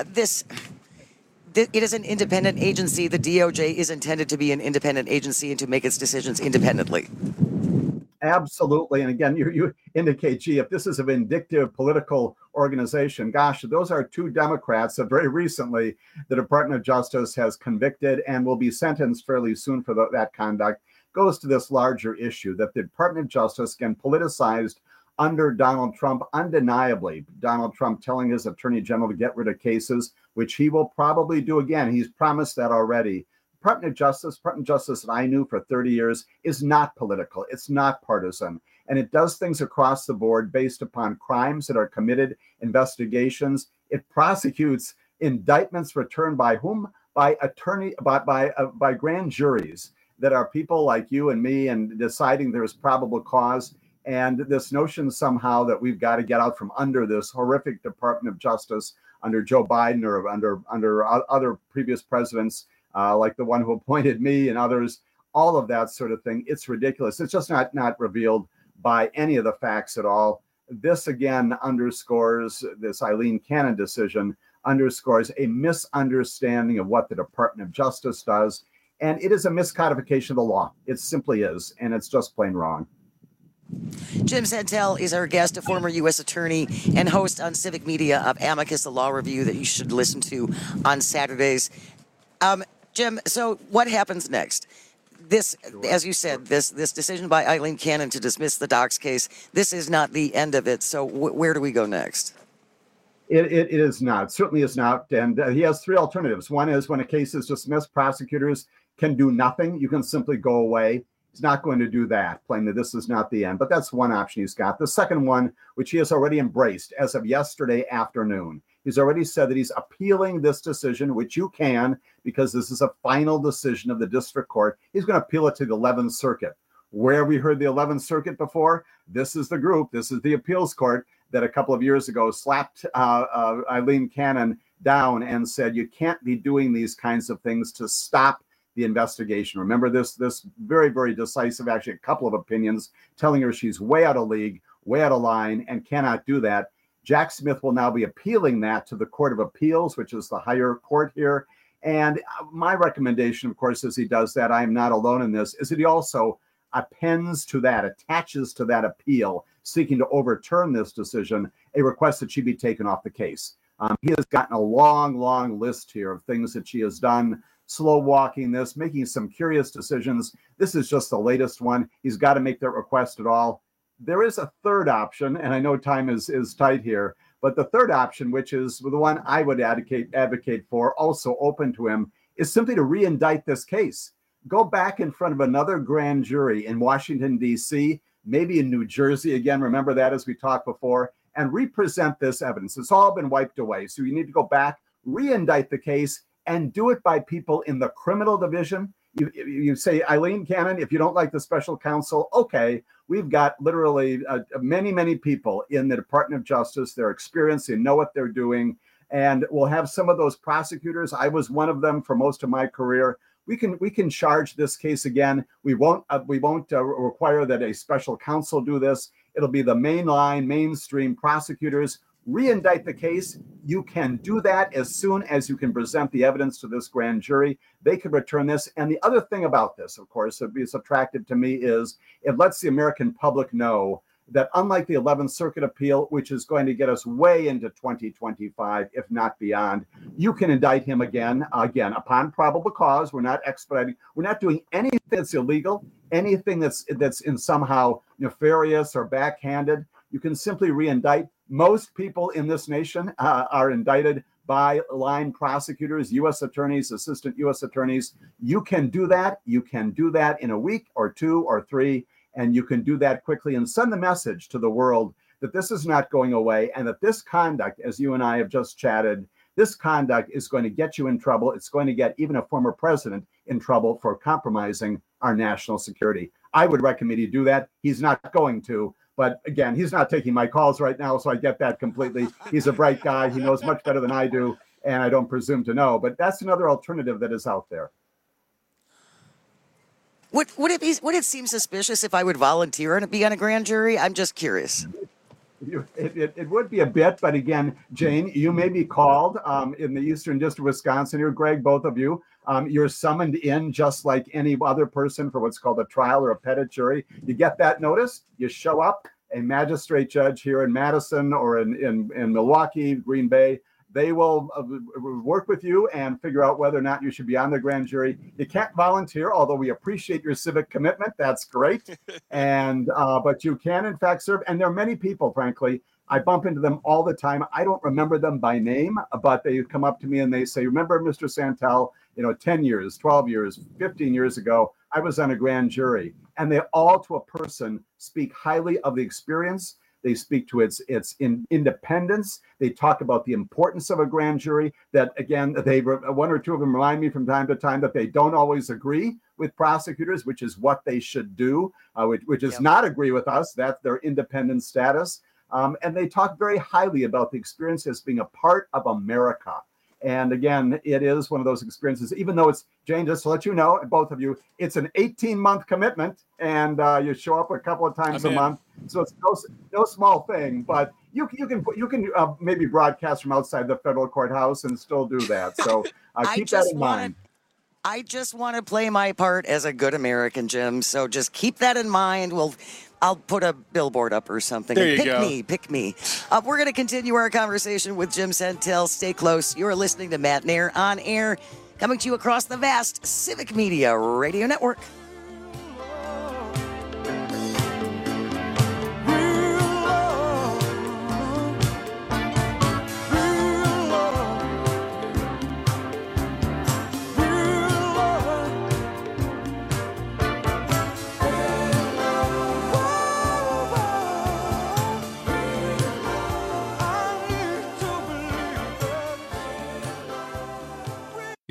it is an independent agency. The DOJ is intended to be an independent agency and to make its decisions independently. Absolutely. And again, you indicate, gee, if this is a vindictive political organization, gosh, those are 2 Democrats that very recently the Department of Justice has convicted and will be sentenced fairly soon for that conduct. Goes to this larger issue that the Department of Justice can politicized under Donald Trump, undeniably. Donald Trump telling his attorney general to get rid of cases, which he will probably do again. He's promised that already. Department of Justice that I knew for 30 years is not political. It's not partisan. And it does things across the board based upon crimes that are committed, investigations. It prosecutes indictments returned by whom? By grand juries that are people like you and me and deciding there's probable cause. And this notion somehow that we've got to get out from under this horrific Department of Justice under Joe Biden or under other previous presidents, like the one who appointed me and others, all of that sort of thing. It's ridiculous. It's just not revealed by any of the facts at all. This again underscores, this Eileen Cannon decision underscores a misunderstanding of what the Department of Justice does. And it is a miscodification of the law. It simply is. And it's just plain wrong. Jim Santel is our guest, a former U.S. attorney and host on Civic Media of Amicus, the law review that you should listen to on Saturdays. Jim, so what happens next? This, as you said, this decision by Eileen Cannon to dismiss the Docs case, this is not the end of it. So where do we go next? It is not. Certainly is not. And he has 3 alternatives. One is when a case is dismissed, prosecutors can do nothing. You can simply go away. He's not going to do that, plainly. This is not the end. But that's one option he's got. The second one, which he has already embraced as of yesterday afternoon, he's already said that he's appealing this decision, which you can, because this is a final decision of the district court. He's going to appeal it to the 11th Circuit. Where have we heard the 11th Circuit before? This is the group. This is the appeals court that a couple of years ago slapped Eileen Cannon down and said, you can't be doing these kinds of things to stop the investigation. Remember this very, very decisive, actually a couple of opinions telling her she's way out of league, way out of line, and cannot do that. Jack Smith will now be appealing that to the Court of Appeals, which is the higher court here. And my recommendation, of course, as he does that, I am not alone in this, is that he also attaches to that appeal, seeking to overturn this decision, a request that she be taken off the case. He has gotten a long, long list here of things that she has done, slow walking this, making some curious decisions. This is just the latest one. He's got to make that request at all. There is a third option, and I know time is tight here, but the third option, which is the one I would advocate for, also open to him, is simply to re-indict this case. Go back in front of another grand jury in Washington, D.C., maybe in New Jersey again, remember that as we talked before, and represent this evidence. It's all been wiped away. So you need to go back, re-indict the case, and do it by people in the criminal division. You say, Eileen Cannon, if you don't like the special counsel, okay, we've got literally many, many people in the Department of Justice. They're experienced, they know what they're doing, and we'll have some of those prosecutors. I was one of them for most of my career. We can charge this case again. We won't require that a special counsel do this. It'll be the mainstream prosecutors. Re-indict the case. You can do that as soon as you can present the evidence to this grand jury. They can return this. And the other thing about this, of course, that is attractive to me is it lets the American public know that unlike the 11th Circuit appeal, which is going to get us way into 2025, if not beyond, you can indict him again, upon probable cause. We're not expediting. We're not doing anything that's illegal, anything that's in somehow nefarious or backhanded. You can simply re-indict. Most people in this nation are indicted by line prosecutors, U.S. attorneys, assistant U.S. attorneys. You can do that. You can do that in a week or 2 or 3. And you can do that quickly and send the message to the world that this is not going away and that this conduct, as you and I have just chatted, this conduct is going to get you in trouble. It's going to get even a former president in trouble for compromising our national security. I would recommend you do that. He's not going to. But again, he's not taking my calls right now, so I get that completely. He's a bright guy. He knows much better than I do, and I don't presume to know. But that's another alternative that is out there. Would it seem suspicious if I would volunteer and be on a grand jury? I'm just curious. It would be a bit, but again, Jane, you may be called in the Eastern District of Wisconsin here, Greg, both of you. You're summoned in just like any other person for what's called a trial or a petit jury. You get that notice, you show up, a magistrate judge here in Madison or in Milwaukee, Green Bay, they will work with you and figure out whether or not you should be on the grand jury. You can't volunteer, although we appreciate your civic commitment. That's great. And but you can, in fact, serve. And there are many people, frankly, I bump into them all the time. I don't remember them by name, but they come up to me and they say, remember, Mr. Santel, 10 years, 12 years, 15 years ago, I was on a grand jury. And they all, to a person, speak highly of the experience. They speak to its independence. They talk about the importance of a grand jury. That again, one or two of them remind me from time to time that they don't always agree with prosecutors, which is what they should do, which is not agree with us. That's their independent status. And they talk very highly about the experience as being a part of America. And again, it is one of those experiences, even though it's, Jane, just to let you know, both of you, it's an 18-month commitment, and you show up a couple of times a month. So it's no small thing, but you can maybe broadcast from outside the federal courthouse and still do that. So keep that in mind. I just want to play my part as a good American, Jim. So just keep that in mind. I'll put a billboard up or something. There you go. Pick me. We're going to continue our conversation with Jim Santel. Stay close. You're listening to Matt Nair on air, coming to you across the vast Civic Media Radio Network.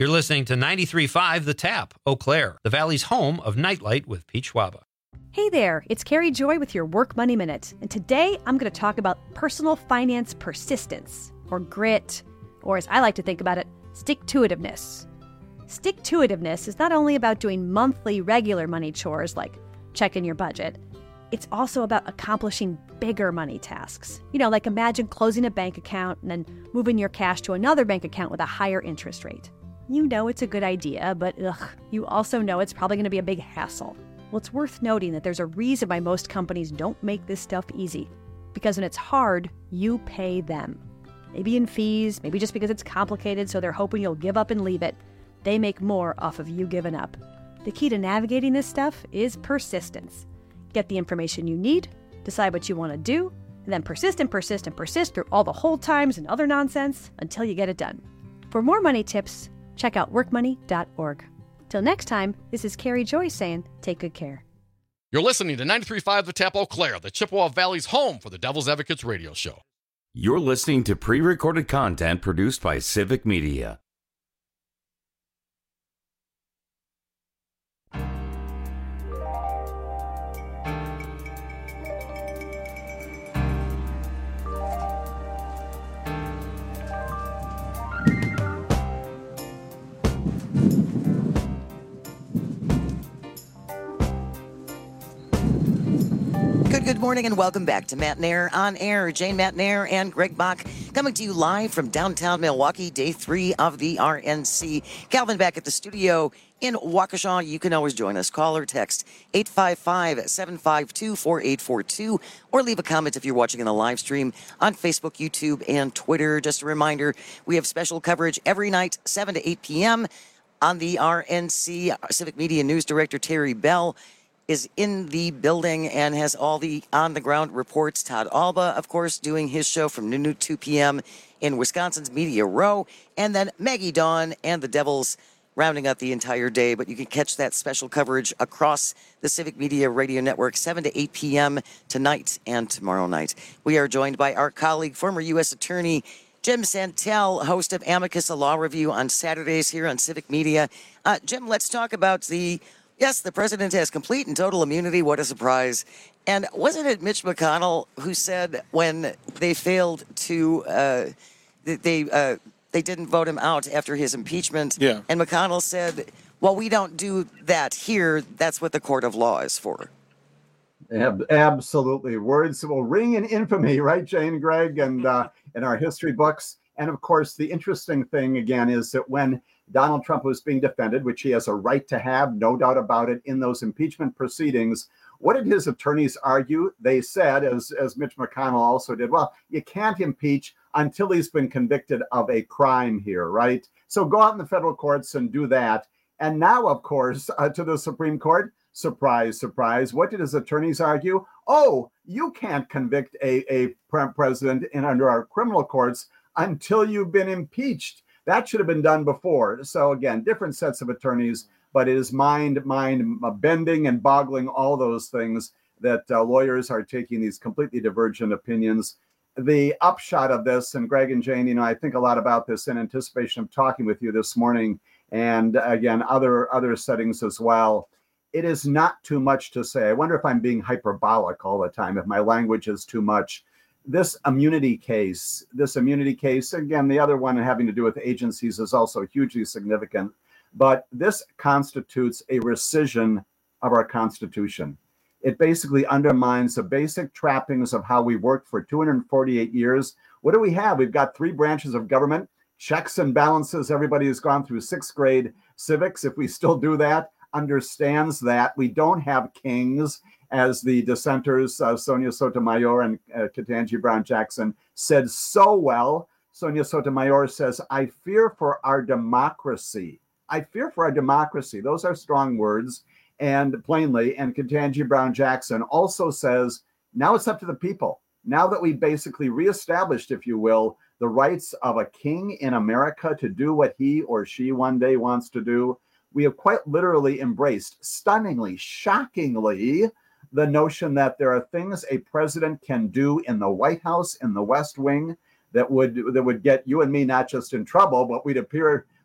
You're listening to 93.5 The Tap, Eau Claire, the Valley's home of Nightlight with Pete Schwaba. Hey there, it's Carrie Joy with your Work Money Minute. And today I'm going to talk about personal finance persistence, or grit, or as I like to think about it, stick-to-itiveness. Stick-to-itiveness is not only about doing monthly regular money chores like checking your budget, it's also about accomplishing bigger money tasks. You know, like imagine closing a bank account and then moving your cash to another bank account with a higher interest rate. You know it's a good idea, but you also know it's probably going to be a big hassle. Well, it's worth noting that there's a reason why most companies don't make this stuff easy. Because when it's hard, you pay them. Maybe in fees, maybe just because it's complicated, so they're hoping you'll give up and leave it. They make more off of you giving up. The key to navigating this stuff is persistence. Get the information you need, decide what you want to do, and then persist and persist and persist through all the hold times and other nonsense until you get it done. For more money tips, check out workmoney.org. Till next time, this is Carrie Joy saying, take good care. You're listening to 93.5 The Tap Eau Claire, the Chippewa Valley's home for the Devil's Advocates radio show. You're listening to pre-recorded content produced by Civic Media. Good morning and welcome back to Matt Nair on Air. Jane Matt Nair and Greg Bach coming to you live from downtown Milwaukee, day 3 of the RNC. Calvin back at the studio in Waukesha. You can always join us. Call or text 855-752-4842 or leave a comment if you're watching in the live stream on Facebook, YouTube, and Twitter. Just a reminder, we have special coverage every night, 7 to 8 p.m. on the RNC. Civic Media News Director Terry Bell is in the building and has all the on-the-ground reports. Todd Alba, of course, doing his show from noon to 2 p.m. in Wisconsin's Media Row. And then Maggie Dawn and the Devils rounding out the entire day. But you can catch that special coverage across the Civic Media Radio Network, 7 to 8 p.m. tonight and tomorrow night. We are joined by our colleague, former U.S. Attorney Jim Santel, host of Amicus, a law review on Saturdays here on Civic Media. Jim, let's talk about Yes, the president has complete and total immunity. What a surprise. And wasn't it Mitch McConnell who said when they failed to, they didn't vote him out after his impeachment? Yeah. And McConnell said, well, we don't do that here. That's what the court of law is for. Absolutely. Words will ring in infamy, right, Jane, Greg, and in our history books. And of course, the interesting thing, again, is that when Donald Trump was being defended, which he has a right to have, no doubt about it, in those impeachment proceedings, what did his attorneys argue? They said, as Mitch McConnell also did, well, you can't impeach until he's been convicted of a crime here, right? So go out in the federal courts and do that. And now, of course, to the Supreme Court, surprise, surprise, what did his attorneys argue? Oh, you can't convict a president under our criminal courts until you've been impeached. That should have been done before. So again, different sets of attorneys, but it is mind bending and boggling, all those things that lawyers are taking these completely divergent opinions. The upshot of this, and Greg and Jane, I think a lot about this in anticipation of talking with you this morning, and again, other settings as well. It is not too much to say. I wonder if I'm being hyperbolic all the time, if my language is too much. This immunity case, again, the other one having to do with agencies is also hugely significant, but this constitutes a rescission of our Constitution. It basically undermines the basic trappings of how we worked for 248 years. What do we have? We've got 3 branches of government, checks and balances. Everybody who's gone through 6th grade civics, if we still do that, understands that. We don't have kings, as the dissenters, Sonia Sotomayor and Ketanji Brown Jackson, said so well. Sonia Sotomayor says, I fear for our democracy. I fear for our democracy. Those are strong words, and plainly. And Ketanji Brown Jackson also says, now it's up to the people. Now that we basically reestablished, if you will, the rights of a king in America to do what he or she one day wants to do, we have quite literally embraced, stunningly, shockingly, the notion that there are things a president can do in the White House, in the West Wing, that would get you and me not just in trouble, but we'd appear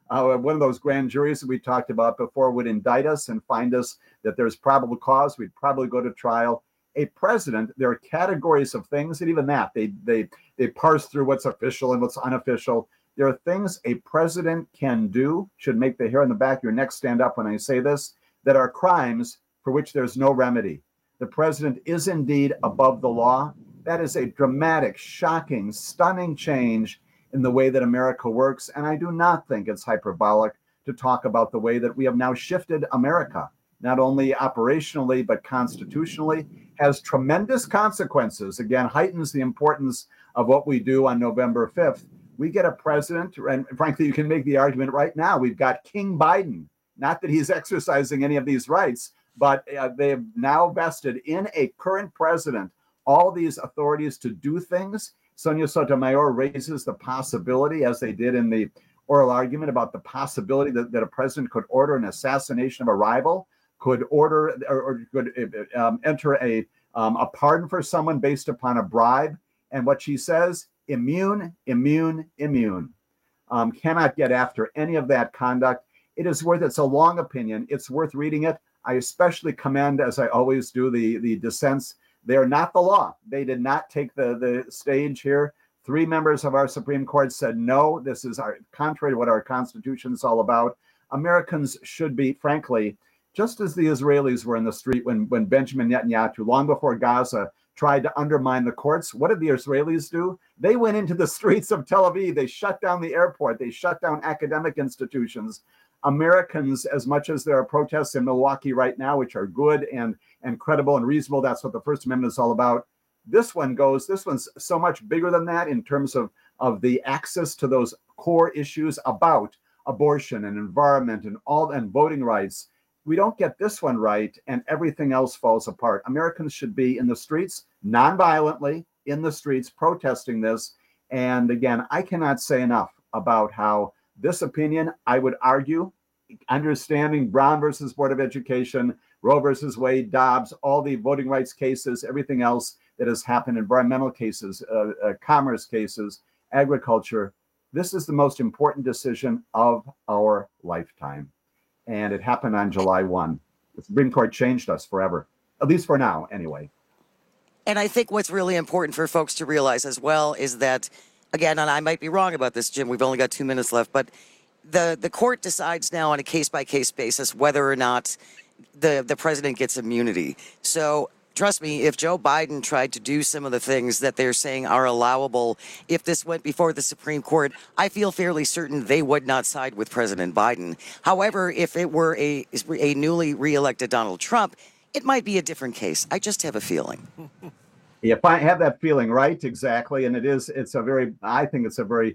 one of those grand juries that we talked about before would indict us and find us that there's probable cause, we'd probably go to trial. A president, there are categories of things, and even that, they parse through what's official and what's unofficial. There are things a president can do, should make the hair on the back of your neck stand up when I say this, that are crimes for which there's no remedy. The president is indeed above the law. That is a dramatic, shocking, stunning change in the way that America works. And I do not think it's hyperbolic to talk about the way that we have now shifted America, not only operationally, but constitutionally, has tremendous consequences. Again, heightens the importance of what we do on November 5th. We get a president, and frankly, you can make the argument right now, we've got King Biden. Not that he's exercising any of these rights, but they have now vested in a current president all these authorities to do things. Sonia Sotomayor raises the possibility, as they did in the oral argument, about the possibility that a president could order an assassination of a rival, could order or could enter a pardon for someone based upon a bribe. And what she says, immune, immune, immune. Cannot get after any of that conduct. It's a long opinion. It's worth reading it. I especially commend, as I always do, the dissents. They are not the law. They did not take the stage here. 3 members of our Supreme Court said, no, this is contrary to what our Constitution is all about. Americans should be, frankly, just as the Israelis were in the street when Benjamin Netanyahu, long before Gaza, tried to undermine the courts. What did the Israelis do? They went into the streets of Tel Aviv. They shut down the airport. They shut down academic institutions. Americans, as much as there are protests in Milwaukee right now, which are good and credible and reasonable, that's what the First Amendment is all about. This one's so much bigger than that in terms of the access to those core issues about abortion and environment and voting rights. We don't get this one right, and everything else falls apart. Americans should be in the streets, nonviolently, in the streets, protesting this. And again, I cannot say enough about how this opinion, I would argue, understanding Brown versus Board of Education, Roe versus Wade, Dobbs, all the voting rights cases, everything else that has happened, environmental cases, commerce cases, agriculture, this is the most important decision of our lifetime. And it happened on July 1. The Supreme Court changed us forever, at least for now, anyway. And I think what's really important for folks to realize as well is that, again, and I might be wrong about this, Jim, we've only got 2 minutes left, but the court decides now on a case-by-case basis whether or not the president gets immunity. So trust me, if Joe Biden tried to do some of the things that they're saying are allowable, if this went before the Supreme Court, I feel fairly certain they would not side with President Biden. However, if it were a newly reelected Donald Trump, it might be a different case. I just have a feeling. If I have that feeling, right, exactly, and I think it's a very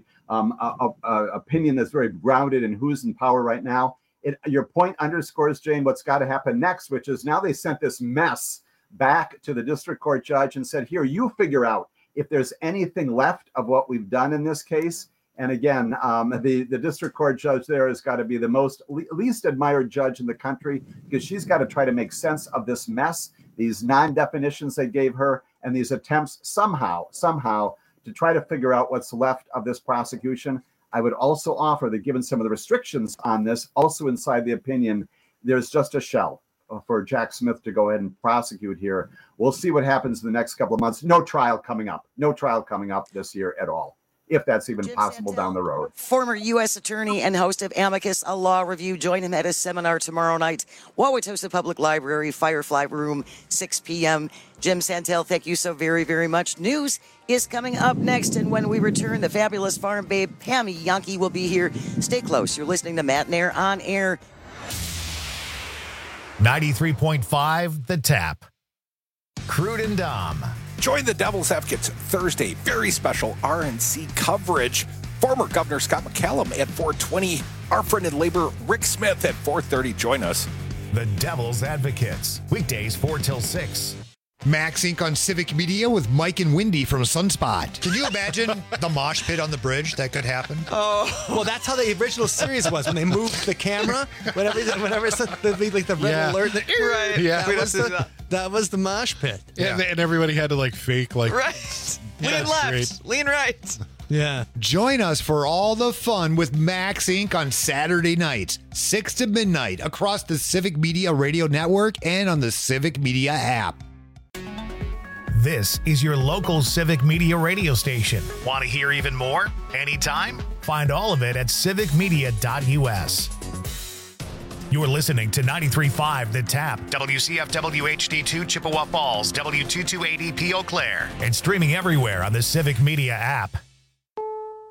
opinion that's very grounded in who's in power right now. Your point underscores, Jane, what's got to happen next, which is now they sent this mess back to the district court judge and said, here, you figure out if there's anything left of what we've done in this case. And again, the district court judge there has got to be the least admired judge in the country, because she's got to try to make sense of this mess, these non-definitions they gave her, and these attempts somehow to try to figure out what's left of this prosecution. I would also offer that, given some of the restrictions on this, also inside the opinion, there's just a shell for Jack Smith to go ahead and prosecute here. We'll see what happens in the next couple of months. No trial coming up this year at all, if that's even possible down the road. Former U.S. attorney and host of Amicus, a law review. Join him at a seminar tomorrow night, Wauwatosa Public Library, Firefly Room, 6 p.m. Jim Santel, thank you so very, very much. News is coming up next, and when we return, the fabulous farm babe, Pammy Yankee, will be here. Stay close. You're listening to Matt and Air on Air. 93.5 The Tap. Crude and Dom. Join the Devil's Advocates Thursday. Very special RNC coverage. Former Governor Scott McCallum at 4:20. Our friend in labor, Rick Smith, at 4:30. Join us. The Devil's Advocates. Weekdays 4 till 6. Max Inc. on Civic Media with Mike and Wendy from Sunspot. Can you imagine the mosh pit on the bridge that could happen? Oh, well, that's how the original series was, when they moved the camera, whenever it's like the red alert. Right. Yeah. That was the mosh pit. Yeah. And everybody had to fake right. Lean left, lean right. Yeah. Join us for all the fun with Max Inc. on Saturday nights, 6 to midnight, across the Civic Media Radio Network and on the Civic Media app. This is your local Civic Media radio station. Want to hear even more? Anytime? Find all of it at civicmedia.us. You're listening to 93.5 The Tap, WCFW HD2 Chippewa Falls, W228EP Eau Claire, and streaming everywhere on the Civic Media app.